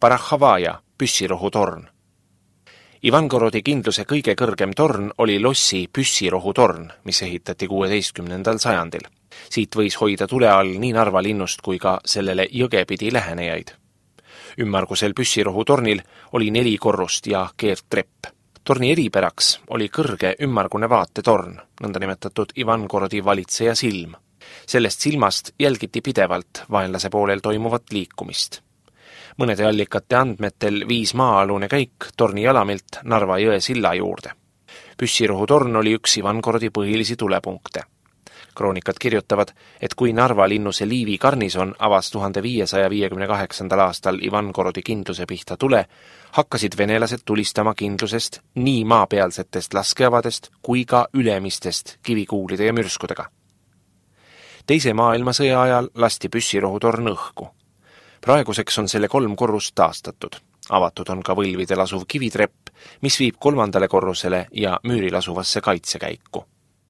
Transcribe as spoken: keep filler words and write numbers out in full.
Parakhavaja püssirohutorn. Ivangorodi kindluse kõige kõrgem torn oli Lossi püssirohutorn, mis ehitati kuueteistkümnendal sajandil. Siit võis hoida tule all nii Narva linnust kui ka sellele jõgepidi lähenejaid. Ümmargusel püssirohutornil oli neli korrust ja keertrepp. Torni eripäraks oli kõrge ümmargune vaatetorn, nõndanimetatud Ivangorodi valitseja silm. Sellest silmast jälgiti pidevalt vaenlase poolel toimuvat liikumist. Mõnede allikate andmetel viis maa-alune käik torni jalamilt Narva jõe silla juurde. Püssirohutorn oli üks Ivangorodi põhilisi tulepunkte. Kroonikad kirjutavad, et kui Narva linnuse Liivi garnison avas tuhande viiesaja viiekümne kaheksandal aastal Ivangorodi kindluse pihta tule, hakkasid venelased tulistama kindlusest nii maapealsetest laskeavadest kui ka ülemistest kivikuulide ja mürskudega. Teise maailmasõja ajal lasti püssirohutorn õhku. Praeguseks on selle kolm korrust taastatud. Avatud on ka võlvidel asuv kivitrepp, mis viib kolmandale korrusele ja müüril asuvasse kaitsekäiku.